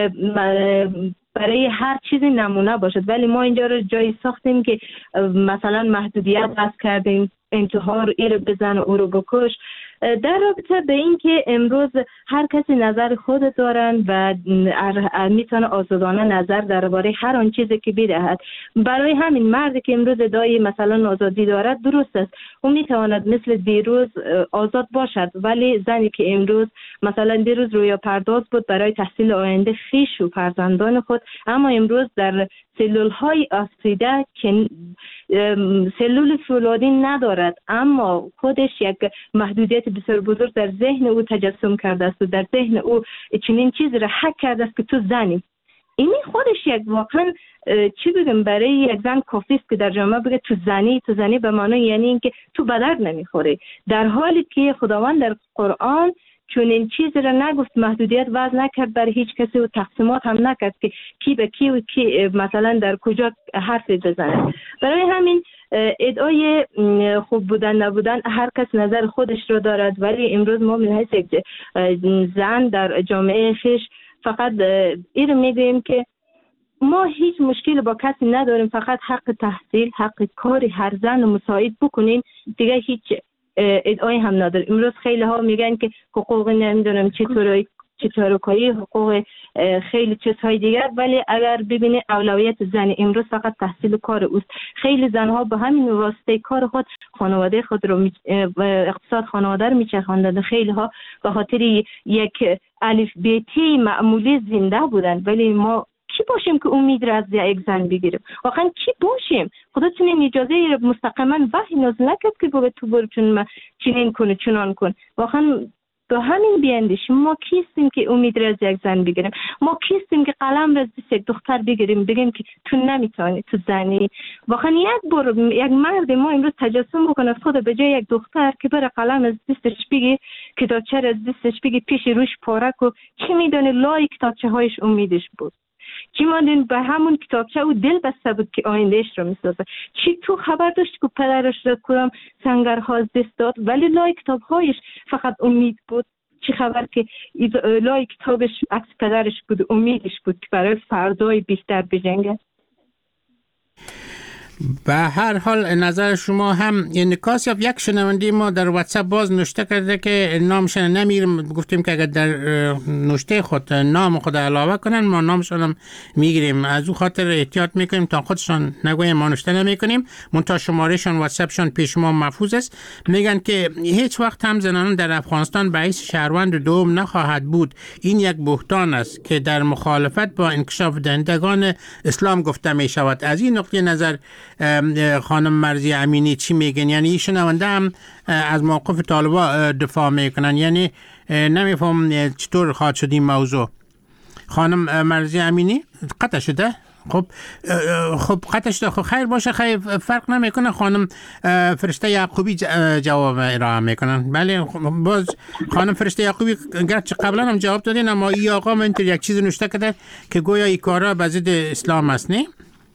برای هر چیزی نمونه باشد، ولی ما اینجا رو جایی ساختیم که مثلا محدودیت وضع کردیم، انتحار ای رو بزن و او رو بکش. در رابطه به این که امروز هر کسی نظر خود دارن و میتونه آزادانه نظر درباره هر آن چیزی که بدهد. برای همین مردی که امروز ادعای مثلا آزادی دارد درست است، او میتواند مثل دیروز آزاد باشد، ولی زنی که امروز مثلا دیروز رویا پرداز بود برای تحصیل آینده خویش و فرزندان خود، اما امروز در سلول های آسیده که سلول فولادی ندارد، اما خودش یک محدودیت بسیار بزرگ در ذهن او تجسم کرده است و در ذهن او چنین چیز را حک کرده است که تو زنی. این خودش یک واقعا چی بگم، برای یک زن کافی است که در جامعه بگه تو زنی به معنی یعنی اینکه تو به درد نمیخوری، در حالی که خداوند در قرآن چون این چیز را نگفت، محدودیت وضع نکرد برای هیچ کسی و تقسیمات هم نکرد که کی به کی و کی مثلا در کجا حرف بزنه. برای همین ادعای خوب بودن نبودن هر کس نظر خودش رو دارد، ولی امروز ما من حیث یک زن در جامعه خیش فقط این رو میگوییم که ما هیچ مشکل با کسی نداریم، فقط حق تحصیل، حق کاری هر زن رو مساعد بکنین، دیگه هیچ ادعای هم نداره. امروز خیلی ها میگن که حقوق نمیدونم چطوری حقوق خیلی چیزهای دیگر، ولی اگر ببینی اولویت زن امروز فقط تحصیل و کار اوست. خیلی زنها به همین واسطه کار خود خانواده خود رو اقتصاد خانواده رو میچرخاندند. خیلی ها به خاطر یک الف بیتی معمولی زنده بودن، ولی ما کی باشیم که امید را از یک زن بگیریم؟ واقعا کی باشیم؟ خودتون اجازه مستقیما وحی نازل نکرد که بگه تو برو چنین کن چنان کن. واقعا به همین بیاندیشیم. ما کیستیم که امید را از یک زن بگیریم؟ ما کیستیم که قلم را از دست یک دختر بگیریم بگیم که تو نمیتونی، تو زنی؟ واقعا یک مرد ما امروز تجسم بکنه خود به جای یک دختر که بره قلم از دستش بگی، کتابچه را از دستش بگی، پیش روش پاره کو، چی میدونه لای کتابچه هایش امیدش بود؟ چی مادین به همون کتابچه او دل بسته بود که آیندهش رو میسازه؟ چی تو خبر داشت که پدرش را کدام سنگرها از دست داد ولی لای کتابهایش فقط امید بود؟ چی خبر که لای کتابش عکس پدرش بود، امیدش بود که برای فردای بیشتر بجنگه؟ به هر حال نظر شما هم انعکاس یافت. یک شنونده ما در واتساپ باز نوشته کرده که نامشان نمیگیریم. گفتیم که اگر در نوشته خود نام خود علاوه کنن ما نامشان هم میگیریم. از او خاطر احتیاط میکنیم تا خودشان نگویم ما نوشته نمیکنیم. منتها شمارهشان واتساپشان پیش ما محفوظ است. میگن که هیچ وقت هم زنان در افغانستان باعث شهروند دوم نخواهد بود. این یک بهتان است که در مخالفت با انکشاف دهندگان اسلام گفته می شود. از این نقطه نظر خانم مرضی امینی چی میگن؟ یعنی شنونده هم از موقف طالبا دفاع میکنن، یعنی نمیفهم چطور خواهد شد این موضوع. خانم مرضی امینی قطع شده؟ خب قطع شده. خب خیر باشه، خیر فرق نمیکنه. خانم فرشته یعقوبی جواب ارائه میکنن. بله باز خانم فرشته یعقوبی گرچه قبلا هم جواب دادین اما این آقا من یک چیز نوشته کرده که گویا این کارا به ضد اسلام است. نه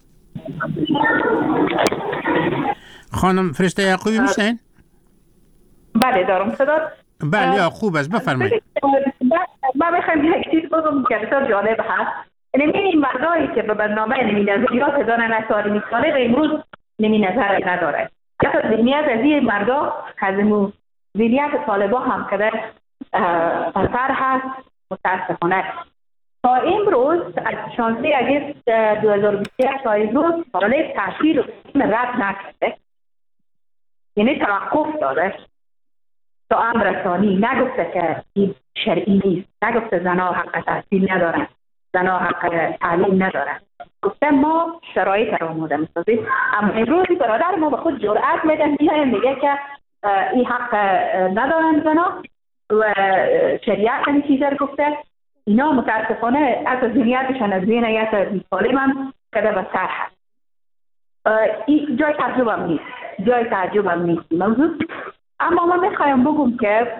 خانم فرشته یعقوبی میشین؟ بله دارم صدا. بله خوب است، بفرمایید. من میخوام یک چیز بگم که بسیار جالب هست. این مردایی که به برنامه نمی نظریات دارن از سال میساله و امروز نمی نظر نداره. یک از ذهنیت از این مردا از ذهنیت طالبا هم که در اثر هست متاسفانه. تا امروز از 16 اگست 2021 تا امروز طالب تحصیل و رد نکرده، یعنی توقف داده تا امر ثانی. نگفته که این شرعی نیست، نگفته زنها حق تحصیل ندارن، زنها حق تعلیم ندارن. گفته ما شرایط را آماده می‌سازیم. اما امروز برادر ما به خود جرأت میدن میگه که این حق ندارن زنها و شریعت این چیزا رو گفته. اینا متاسفانه از ذهنیتشان از ذهنیت طالب هم کده به سر هست. این جای تعجب هم نیست موضوع. اما من میخوایم بگم که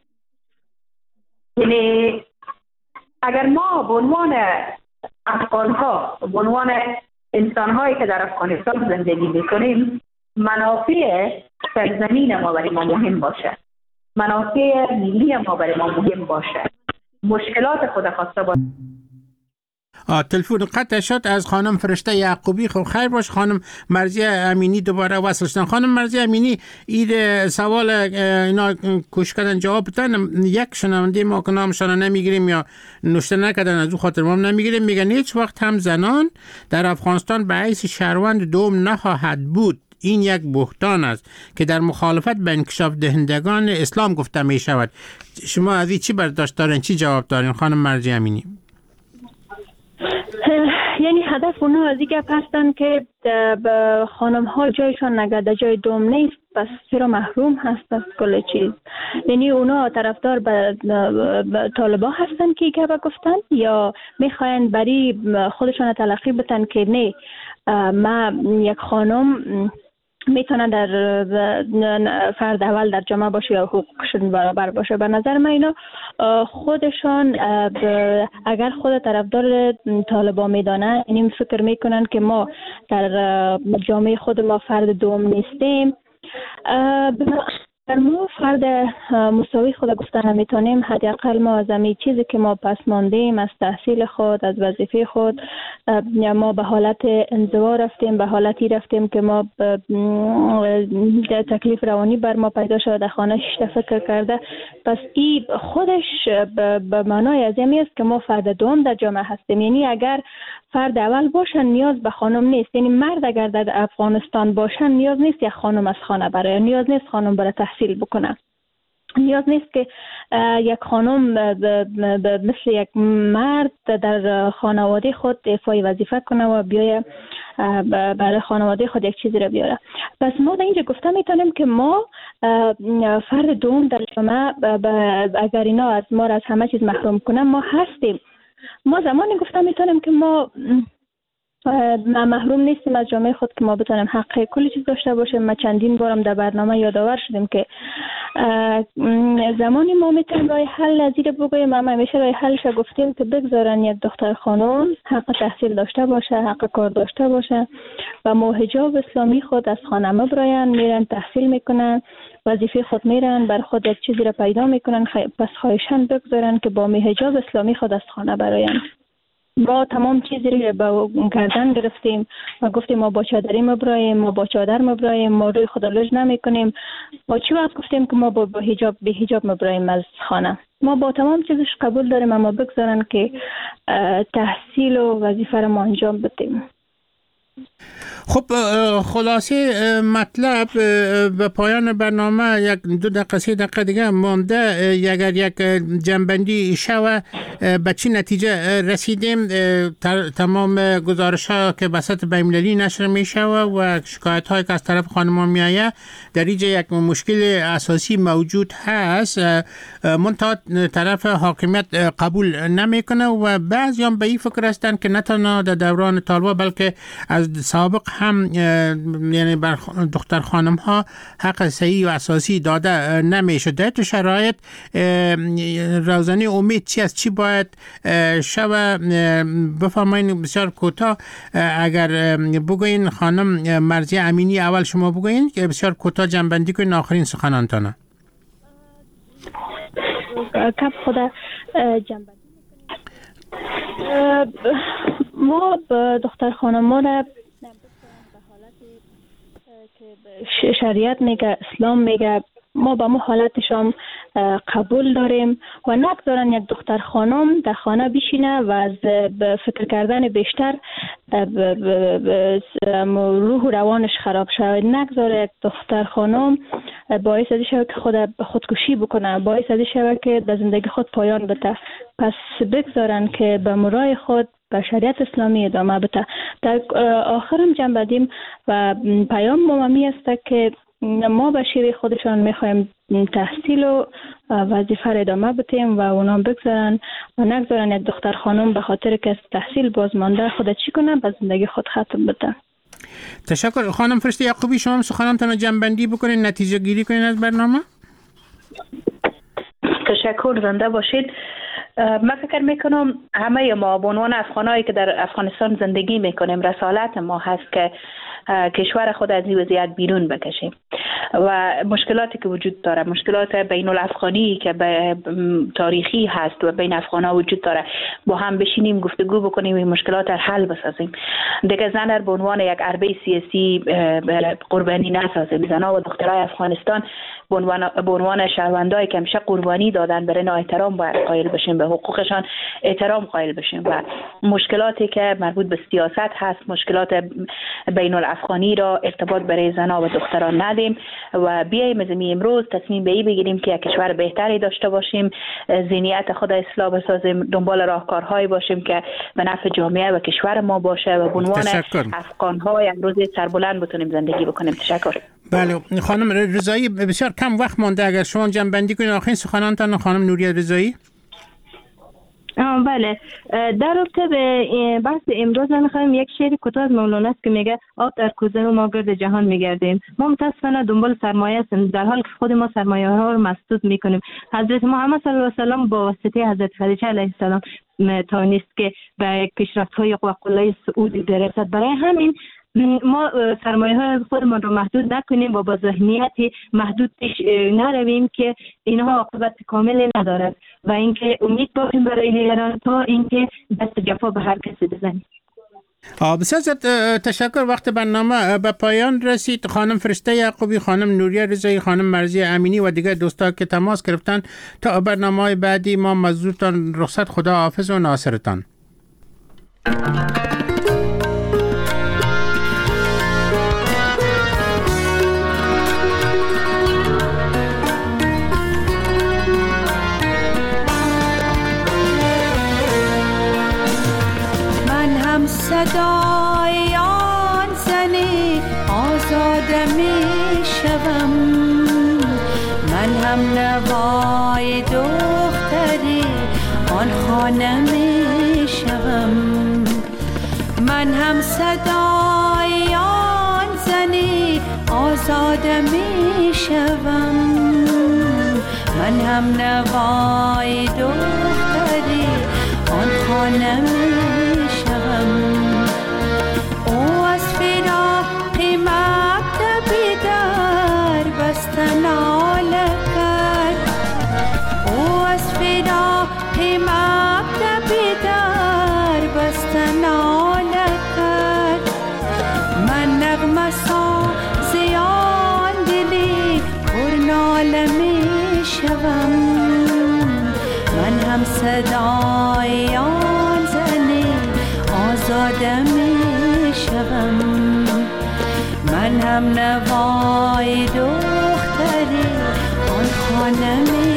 یعنی اگر ما به عنوان افغان‌ها، به عنوان انسان‌هایی که در افغانستان زندگی می‌کنیم، منافع سرزمین ما برای ما مهم باشه، منافع ملی ما برای ما مهم باشه، مشکلات خود خواسته باشه. تلفن قطع شد از خانم فرشته یعقوبی. خب خیر باش خانم مرضی امینی دوباره وصل شدن. خانم مرضی امینی این سوال اینا کوشش کردن جواب بدن. یک شنونده ما که نامشان نمیگیریم یا نوشته نکردن از او خاطر ما نمیگیریم، میگن هیچ وقت هم زنان در افغانستان باعث شهروند دوم نخواهد بود. این یک بهتان است که در مخالفت با انکشاف دهندگان اسلام گفته می شود. شما از این چی برداشت دارین، چی جواب دارین خانم مرضی امینی؟ یعنی هدف اونا از این گپ هستن که خانم ها جایشان نگرده جای دوم نیست، پس چرا محروم هست از کل چیز. یعنی اونا طرفدار به طالبا هستن که گپ گفتن یا میخواین برای خودشان تلقی بتن که نه ما یک خانم میتونه در فرد اول در جامعه باشه یا حقوقشون برابر باشه. به نظر من اینا خودشان اگر خود طرفدار طالبان میدانن این فکر میکنن که ما در جامعه خود ما فرد دوم نیستیم. ما فرد مساوی خود گفتن نمیتونیم. حداقل ما از همین چیزی که ما پس ماندیم از تحصیل خود، از وظیفه خود، ما به حالت انزوا رفتیم، به حالتی رفتیم که ما تکلیف روانی بر ما پیدا شد، در خانه فکر کرده. پس این خودش به معنای از این است که ما فرد دوم در جامعه هستیم. یعنی اگر فرد اول باشن نیاز به خانم نیست. یعنی مرد اگر در افغانستان باشن نیاز نیست یک خانم از خانه بره، نیاز نیست خانم برای تحصیل بکنه، نیاز نیست که یک خانم مثل یک مرد در خانواده خود ایفای وظیفه کنه و بیایه برای خانواده خود یک چیزی را بیاره. پس ما در اینجا گفته میتونیم که ما فرد دوم در جامعه اگر اینا از ما را از همه چیز محروم کنن ما هستیم. ما زمانی گفته میتونیم که ما محروم نیستیم از جامعه خود که ما بتونیم حق کلی چیز داشته باشیم. ما چندین بارم در برنامه یادآور شدیم که زمانی ما میتونیم راه حل نظیر بگوییم. ما همیشه راه حلش گفتیم که بگذارن یک دختر خانم حق تحصیل داشته باشه، حق کار داشته باشه و ما حجاب اسلامی خود از خانه مبراین، میرن تحصیل میکنن، وظیفه خود میرن، بر خود یک چیزی را پیدا میکنن. پس خواهشاً بگذارن که با حجاب اسلامی خود از خانه براین. ما تمام چیزی رو با گردن گرفتیم و گفتیم ما با چادری مبراییم، ما با چادر مبراییم، ما روی خود لج نمی کنیم. ما چی وقت گفتیم که ما با حجاب به حجاب مبراییم از خانه؟ ما با تمام چیزش قبول داریم، اما بگذارن که تحصیل و وظیفه رو ما انجام بدیم. خب خلاصه مطلب به پایان برنامه یک 2 دقیقه 3 دقیقه دیگه مانده. اگر یک جنبندی شوه به چی نتیجه رسیدیم؟ تمام گزارش ها که بسط بین‌المللی نشر می شوه و شکایت هایی که از طرف خانم ها می آید در اینجا یک مشکل اساسی موجود هست، منتها طرف حاکمیت قبول نمی کنه و بعضی هم به این فکر هستن که نه تنها در دوران طالبان بلکه از سابق هم یعنی بر دختر خانم ها حق صحیح و اساسی داده نمیشه. در تو شرایط روزانه امید چی است؟ چی باید شب بفرمایید بسیار کوتاه اگر بگوین خانم مرضیه امینی، اول شما بگوین که بسیار کوتاه جنبندی کنین آخرین سخنانتانه. کب خدا جنبندی ما دختر خانم ها را به حالتی که شریعت میگه، اسلام میگه، ما با ما حالتشان قبول داریم و نگذارن یک دختر خانم در خانه بشینه و از فکر کردن بیشتر روح و روانش خراب شود. نگذاره یک دختر خانم باعث از شود که خودکشی بکنه، باعث از شود که در زندگی خود پایان بده. پس بگذارن که به مرای خود به شریعت اسلامی ادامه بده. در آخرم جمع بدیم و پیام مامی است که ما به شیوه خودشان میخوایم تحصیل و وظیفه را ادامه بدیم و اونا بگذارن و نگذارن یک دختر خانم به خاطر که تحصیل بازمانده خود چی کنه به زندگی خود ختم بده. تشکر. خانم فرشته یعقوبی، شما سخنانتان جنبندی بکنین، نتیجه گیری کنین از برنامه. تشکر، زنده باشید. من فکر میکنم همه ما به عنوان افغانایی که در افغانستان زندگی میکنیم رسالت ما هست که کشور خود از این وضعیت بیرون بکشیم و مشکلاتی که وجود داره، مشکلات بین الافغانی که تاریخی هست و بین افغانا وجود داره، با هم بشینیم گفتگو بکنیم این مشکلات را حل بسازیم. دیگه زن به عنوان یک اربه سیاسی قربانی نسازیم. زنها و دخترای افغانستان به عنوان شهروندایی که همیشه قربانی دادن برای اینا احترام باید قائل بشیم، به حقوقشان احترام قائل بشیم و مشکلاتی که مربوط به سیاست هست، مشکلات بین الافغانی را ارتباط برای زنها و دختران ندیم و بیاییم از امروز تصمیم به این بگیریم که یک کشور بهتری داشته باشیم، ذهنیت خود اصلاح بسازیم، دنبال راهکارهایی باشیم که به نفع جامعه و کشور ما باشه و به عنوان افغان‌ها امروز سربلند بتونیم زندگی بکنیم. تشکر. بله خانم رضایی، بسیار کم وقت مانده، اگر شما جنبندی کنید آخرین سخنانتان. خانم نوریه رضایی. بله، در رابطه به بحث امروز من می‌خوایم یک شعر کوتاه از مولانا است که میگه آب در کوزه و ما گرد جهان میگردیم. ما متاسفانه دنبال سرمایه هستیم در حالی که خود ما سرمایه ها رو مسدود میکنیم. حضرت محمد صلی الله علیه و سلم با واسطه حضرت خدیجه علیه السلام توانست که به پیشرفت‌های قلعه سعودی برسد. برای همین ما سرمایه های خودمان رو محدود نکنیم و با ذهنیت محدود پیش نرویم که اینها عاقبت کامل ندارد و اینکه امید باشیم برای دیگران تا اینکه دست جفا به هر کسی بزنیم. بسیار تشکر. وقت برنامه به پایان رسید. خانم فرشته یعقوبی، خانم نوریه رضایی، خانم مرضیه امینی و دیگر دوستا که تماس گرفتن، تا برنامه‌های بعدی ما مزدورتان رخصت، خدا حافظ و ناصرتان. صدای آن زنی آزاده می شوم، من هم نوای دختری آن خانه می شوم، من هم صدای آن زنی آزاده می شوم، من هم نوای دختری آن خانه می شوم. بسا زیان دلی پرناله می شوم. من هم صدای آن زنی آزاده می شوم. من هم نوای دختری آن خانه می